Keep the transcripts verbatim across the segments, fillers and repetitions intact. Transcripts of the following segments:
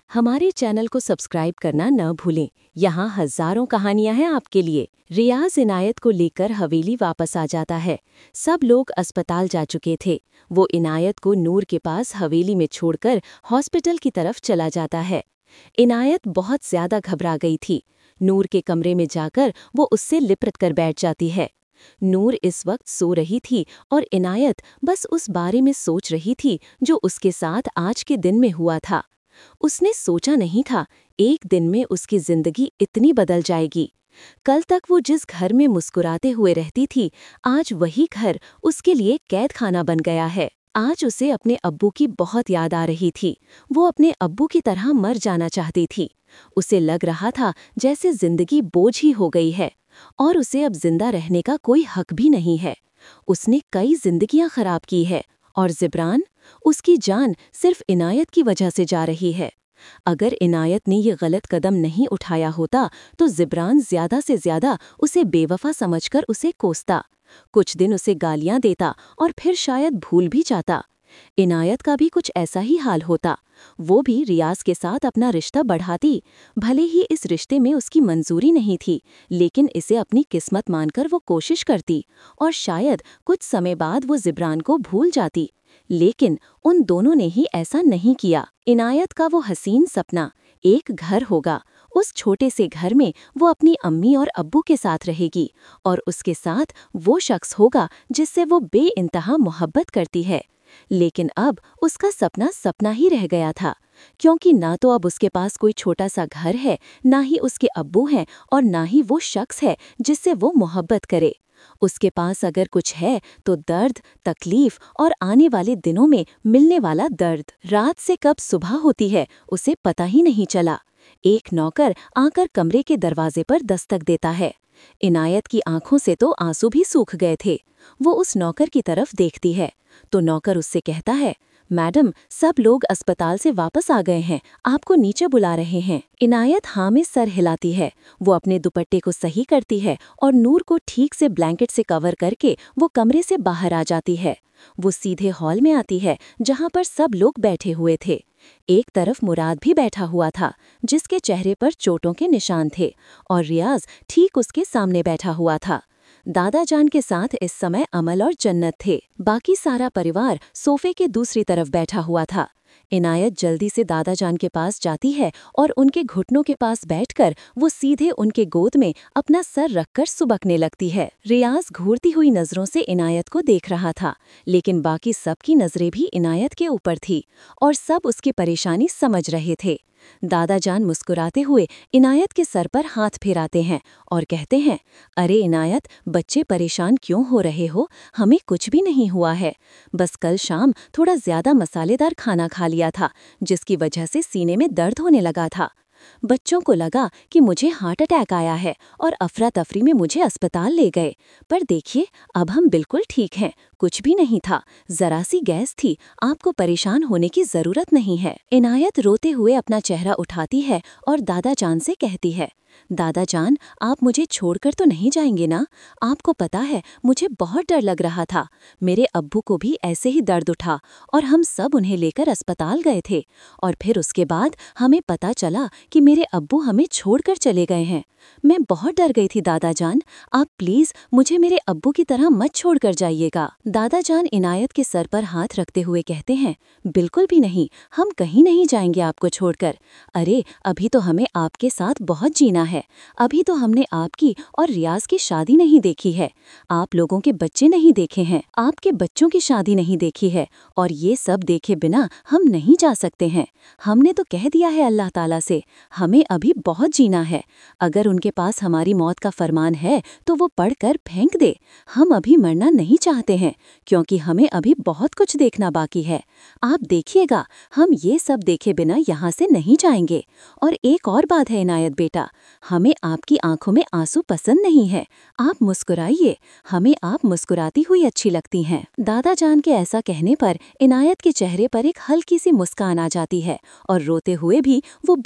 हमारे चैनल को सब्सक्राइब करना न भूलें। यहाँ हजारों कहानियां हैं आपके लिए। रियाज इनायत को लेकर हवेली वापस आ जाता है। सब लोग अस्पताल जा चुके थे। वो इनायत को नूर के पास हवेली में छोड़कर हॉस्पिटल की तरफ चला जाता है। इनायत बहुत ज्यादा घबरा गई थी। नूर के कमरे में जाकर वो उससे लिपट कर बैठ जाती है। नूर इस वक्त सो रही थी और इनायत बस उस बारे में सोच रही थी जो उसके साथ आज के दिन में हुआ था। उसने सोचा नहीं था एक दिन में उसकी जिंदगी इतनी बदल जाएगी। कल तक वो जिस घर में मुस्कुराते हुए रहती थी, आज वही घर उसके लिए कैद खाना बन गया है। आज उसे अपने अब्बू की बहुत याद आ रही थी। वो अपने अब्बू की तरह मर जाना चाहती थी। उसे लग रहा था जैसे जिंदगी बोझ ही हो गई है और उसे अब जिंदा रहने का कोई हक भी नहीं है। उसने कई जिंदगियां खराब की है और जिब्रान, उसकी जान सिर्फ इनायत की वजह से जा रही है। अगर इनायत ने ये गलत कदम नहीं उठाया होता तो जिब्रान ज्यादा से ज्यादा उसे बेवफा समझकर उसे कोसता, कुछ दिन उसे गालियां देता और फिर शायद भूल भी जाता। इनायत का भी कुछ ऐसा ही हाल होता। वो भी रियाज के साथ अपना रिश्ता बढ़ाती। भले ही इस रिश्ते में उसकी मंजूरी नहीं थी, लेकिन इसे अपनी किस्मत मानकर वो कोशिश करती और शायद कुछ समय बाद वो जिब्रान को भूल जाती। लेकिन उन दोनों ने ही ऐसा नहीं किया। इनायत का वो हसीन सपना, एक घर होगा। उस छोटे से घर में वो अपनी अम्मी और अब्बू के साथ रहेगी और उसके साथ वो शख्स होगा जिससे वो बेइंतहा मोहब्बत करती है। लेकिन अब उसका सपना सपना ही रह गया था, क्योंकि ना तो अब उसके पास कोई छोटा सा घर है, ना ही उसके अब्बू हैं और ना ही वो शख्स है जिससे वो मोहब्बत करे। उसके पास अगर कुछ है तो दर्द, तकलीफ और आने वाले दिनों में मिलने वाला दर्द। रात से कब सुबह होती है उसे पता ही नहीं चला। एक नौकर आकर कमरे के दरवाजे पर दस्तक देता है। इनायत की आंखों से तो आंसू भी सूख गए थे। वो उस नौकर की तरफ देखती है तो नौकर उससे कहता है, मैडम, सब लोग अस्पताल से वापस आ गए हैं, आपको नीचे बुला रहे हैं। इनायत हाँ में सर हिलाती है। वो अपने दुपट्टे को सही करती है और नूर को ठीक से ब्लैंकेट से कवर करके वो कमरे से बाहर आ जाती है। वो सीधे हॉल में आती है जहाँ पर सब लोग बैठे हुए थे। एक तरफ मुराद भी बैठा हुआ था, जिसके चेहरे पर चोटों के निशान थे, और रियाज ठीक उसके सामने बैठा हुआ था। दादा जान के साथ इस समय अमल और जन्नत थे। बाकी सारा परिवार सोफे के दूसरी तरफ बैठा हुआ था। इनायत जल्दी से दादा जान के पास जाती है और उनके घुटनों के पास बैठकर वो सीधे उनके गोद में अपना सर रखकर सुबकने लगती है। रियाज घूरती हुई नजरों से इनायत को देख रहा था, लेकिन बाकी सबकी नजरें भी इनायत के ऊपर थी और सब उसकी परेशानी समझ रहे थे। दादा जान मुस्कुराते हुए इनायत के सर पर हाथ फेराते हैं और कहते हैं, अरे इनायत, बच्चे परेशान क्यों हो रहे हो? हमें कुछ भी नहीं हुआ है। बस कल शाम थोड़ा ज्यादा मसालेदार खाना खा लिया था, जिसकी वजह से सीने में दर्द होने लगा था। बच्चों को लगा कि मुझे हार्ट अटैक आया है और अफरा तफरी में मुझे अस्पताल ले गए, पर देखिए अब हम बिल्कुल ठीक हैं, कुछ भी नहीं था, जरा सी गैस थी, आपको परेशान होने की जरूरत नहीं है। इनायत रोते हुए अपना चेहरा उठाती है और दादा जान से कहती है, दादा जान, आप मुझे छोड़कर तो नहीं जाएंगे ना? आपको पता है मुझे बहुत डर लग रहा था। मेरे अब्बू को भी ऐसे ही दर्द उठा और हम सब उन्हें लेकर अस्पताल गए थे, और फिर उसके बाद हमें पता चला कि मेरे अब्बू हमें छोड़कर चले गए हैं। मैं बहुत डर गई थी दादा जान, आप प्लीज मुझे मेरे अब्बू की तरह मत छोड़कर जाइएगा। दादा जान इनायत के सर पर हाथ रखते हुए कहते हैं, बिल्कुल भी नहीं, हम कहीं नहीं जाएंगे आपको छोड़कर। अरे अभी तो हमें आपके साथ बहुत जीना है। अभी तो हमने आपकी और रियाज की शादी नहीं देखी है, आप लोगों के बच्चे नहीं देखे हैं, आपके बच्चों की शादी नहीं देखी है, और ये सब देखे बिना हम नहीं जा सकते हैं। हमने तो कह दिया है अल्लाह ताला से, हमें अभी बहुत जीना है। अगर उनके पास हमारी मौत का फरमान है तो वो पढ़कर फेंक दे। हम अभी मरना नहीं चाहते हैं, क्योंकि हमें अभी बहुत कुछ देखना बाकी है। आप देखिएगा, हम ये सब देखे बिना यहाँ से नहीं जाएंगे। और एक और बात है इनायत बेटा, हमें आपकी आंखों में आंसू पसंद नहीं है। आप मुस्कुराइए, हमें आप मुस्कुराती हुई अच्छी लगती हैं। दादा जान के ऐसा कहने पर इनायत के चेहरे पर एक हल्की सी मुस्कान आ जाती है और रोते हुए भी वो बहुत प्यार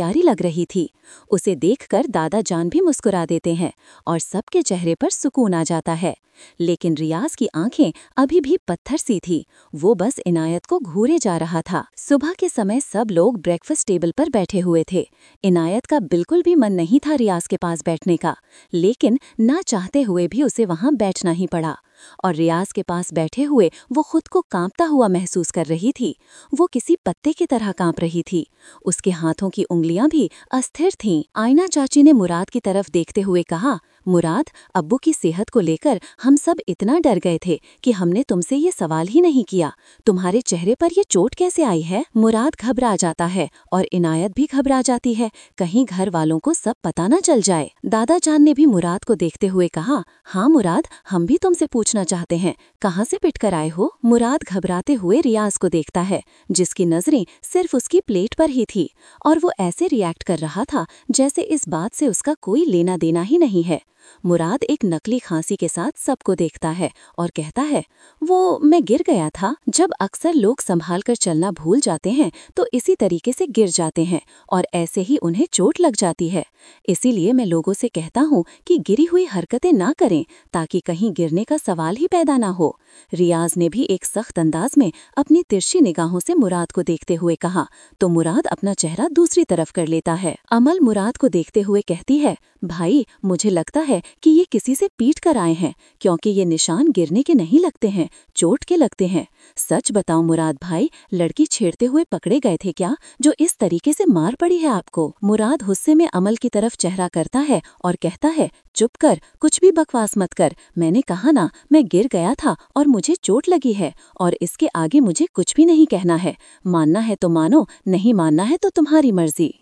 प्यारी लग रही थी। उसे देखकर दादा जान भी मुस्कुरा देते हैं और सबके चेहरे पर सुकून आ जाता है। लेकिन रियाज की आंखें अभी भी पत्थर सी थी। वो बस इनायत को घूरे जा रहा था। सुबह के समय सब लोग ब्रेकफास्ट टेबल पर बैठे हुए थे। इनायत का बिल्कुल भी मन नहीं था रियाज के पास बैठने का, लेकिन ना चाहते हुए भी उसे वहां बैठना ही पड़ा। और रियाज के पास बैठे हुए वो खुद को कांपता हुआ महसूस कर रही थी। वो किसी पत्ते की तरह कांप रही थी। उसके हाथों की उंगलियां भी अस्थिर थीं। आयना चाची ने मुराद की तरफ देखते हुए कहा, मुराद, अब्बू की सेहत को लेकर हम सब इतना डर गए थे कि हमने तुमसे ये सवाल ही नहीं किया। तुम्हारे चेहरे पर ये चोट कैसे आई है? मुराद घबरा जाता है और इनायत भी घबरा जाती है, कहीं घर वालों को सब पता न चल जाए। दादा जान ने भी मुराद को देखते हुए कहा, हाँ मुराद, हम भी तुमसे पूछना चाहते हैं, कहाँ से पिट कर आए हो? मुराद घबराते हुए रियाज को देखता है, जिसकी नजरें सिर्फ उसकी प्लेट पर ही थी, और वो ऐसे रिएक्ट कर रहा था जैसे इस बात से उसका कोई लेना देना ही नहीं है। मुराद एक नकली खांसी के साथ सबको देखता है और कहता है, वो मैं गिर गया था। जब अक्सर लोग संभाल कर चलना भूल जाते हैं तो इसी तरीके से गिर जाते हैं और ऐसे ही उन्हें चोट लग जाती है। इसीलिए मैं लोगों से कहता हूँ कि गिरी हुई हरकतें ना करें, ताकि कहीं गिरने का सवाल ही पैदा ना हो। रियाज ने भी एक सख्त अंदाज में अपनी तिरछी निगाहों से मुराद को देखते हुए कहा, तो मुराद अपना चेहरा दूसरी तरफ कर लेता है। अमल मुराद को देखते हुए कहती है, भाई, मुझे लगता है कि ये किसी से पीट कर आए हैं, क्योंकि ये निशान गिरने के नहीं लगते हैं, चोट के लगते हैं। सच बताओ मुराद भाई, लड़की छेड़ते हुए पकड़े गए थे क्या, जो इस तरीके से मार पड़ी है आपको? मुराद गुस्से में अमल की तरफ चेहरा करता है और कहता है, चुप कर, कुछ भी बकवास मत कर। मैंने कहा ना, मैं गिर गया था और मुझे चोट लगी है, और इसके आगे मुझे कुछ भी नहीं कहना है। मानना है तो मानो, नहीं मानना है तो तुम्हारी मर्जी।